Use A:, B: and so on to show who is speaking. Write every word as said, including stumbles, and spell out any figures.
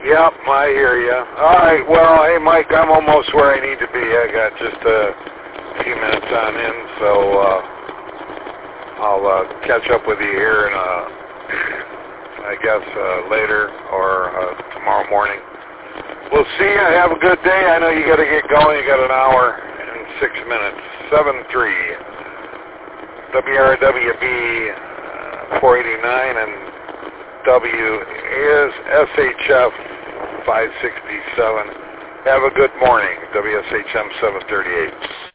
A: Yep, I hear you. All right, well, hey, Mike, I'm almost where I need to be. I got just a few minutes on in, so uh, I'll uh, catch up with you here, in, uh, I guess, uh, later or uh, tomorrow morning. We'll see you. Have a good day. I know you got to get going. You got an hour and six minutes. seven three W R W B uh, four eighty-nine and W is S H F five sixty-seven. Have a good morning. W S H M seven thirty-eight.